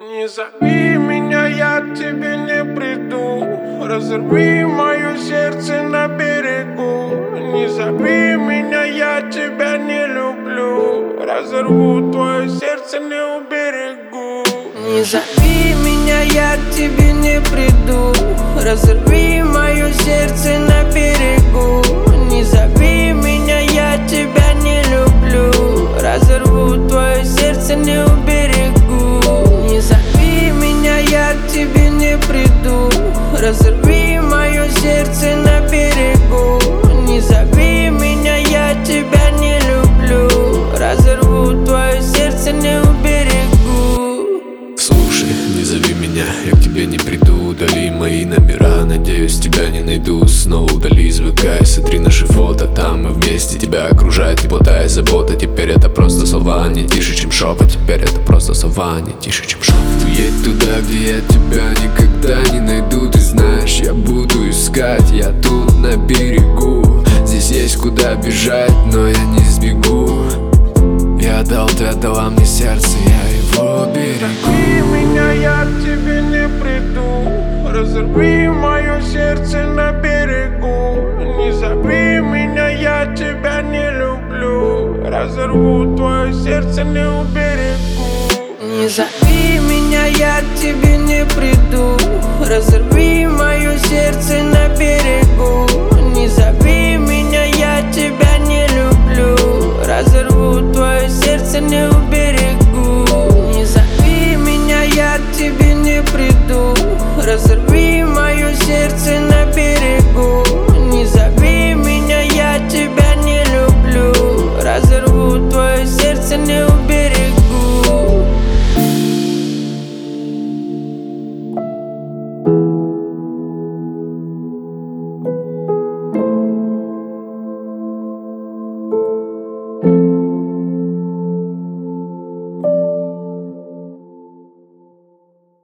Не зови меня, я к тебе не приду. Разорви мое сердце на берегу. Не зови меня, я тебя не люблю. Разорву твое сердце, не уберегу. Не зови меня, я к тебе не приду. Разорви мое сердце на берегу. Не зови меня, я тебя не люблю. Разорву твое сердце, не уберегу. Не зови меня, я к тебе не приду. Разорви мое сердце на берегу. Не зови меня, я тебя не люблю. Разорву твое сердце, не уберегу. Слушай, не зови меня, я к тебе не приду. Удали мои номера, надеюсь, тебя не найду. Снова удали из ВК и сотри наши фото. Там мы вместе, тебя окружает теплота и забота. Теперь это просто слова, не тише, чем шепот. Теперь это просто слова, не тише, чем шепот. Уедь туда, где я тебя никогда не найду. Ты знаешь, я буду искать, я тут на берегу. Здесь есть куда бежать, но я не сбегу. Я отдал, ты отдала мне сердце, я его берегу. Не зови меня, я к тебе не приду. Разорви мое сердце на берегу. Не зови меня, я тебя не люблю. Разорву твое сердце, не уберегу. Не зови меня, я к тебе не приду. Разорви мое сердце на берегу. Не зови меня, я тебя не люблю. Разорву твое сердце, не уберегу.